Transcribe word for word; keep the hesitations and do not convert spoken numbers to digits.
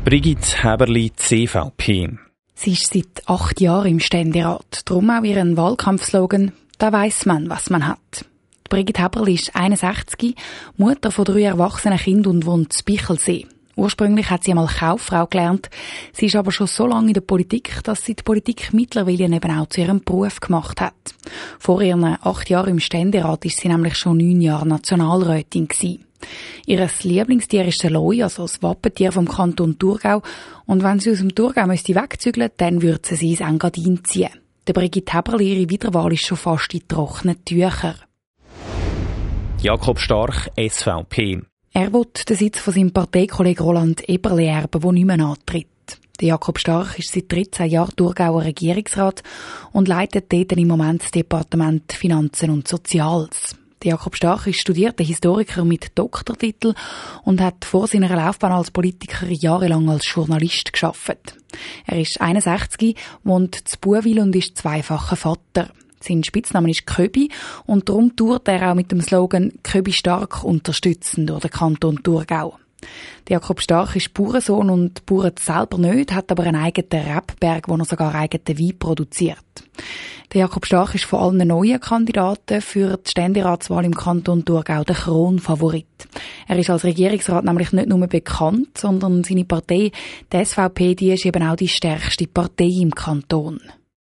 Brigitte Häberli, C V P. Sie ist seit acht Jahren im Ständerat. Darum auch ihren Wahlkampfslogan «Da weiss man, was man hat». Brigitte Häberli ist einundsechzig, Mutter von drei erwachsenen Kindern und wohnt in Bichelsee. Ursprünglich hat sie einmal Kauffrau gelernt. Sie ist aber schon so lange in der Politik, dass sie die Politik mittlerweile eben auch zu ihrem Beruf gemacht hat. Vor ihren acht Jahren im Ständerat ist sie nämlich schon neun Jahre Nationalrätin gewesen. Ihr Lieblingstier ist der Loi, also das Wappentier vom Kanton Thurgau. Und wenn sie aus dem Thurgau müsste wegzügeln, dann würde sie ins Engadin ziehen. Der Brigitte Häberli, ihre Wiederwahl ist schon fast in trockenen Tüchern. Jakob Stark, S V P. Er will den Sitz von seinem Parteikollegen Roland Eberle erben, der nicht mehr antritt. Der Jakob Stark ist seit dreizehn Jahren Thurgauer Regierungsrat und leitet dort im Moment das Departement Finanzen und Soziales. Der Jakob Stark ist studierter Historiker mit Doktortitel und hat vor seiner Laufbahn als Politiker jahrelang als Journalist gearbeitet. Er ist einundsechzig, wohnt in Buwil und ist zweifacher Vater. Sein Spitzname ist Köbi und darum tourt er auch mit dem Slogan «Köbi stark unterstützen» durch den Kanton Thurgau. Der Jakob Stark ist Bauernsohn und bauert selber nicht, hat aber einen eigenen Rebberg, wo er sogar eigenen Wein produziert. Der Jakob Stark ist von allen neuen Kandidaten für die Ständeratswahl im Kanton Thurgau der Kronfavorit. Er ist als Regierungsrat nämlich nicht nur bekannt, sondern seine Partei, die S V P, die ist eben auch die stärkste Partei im Kanton.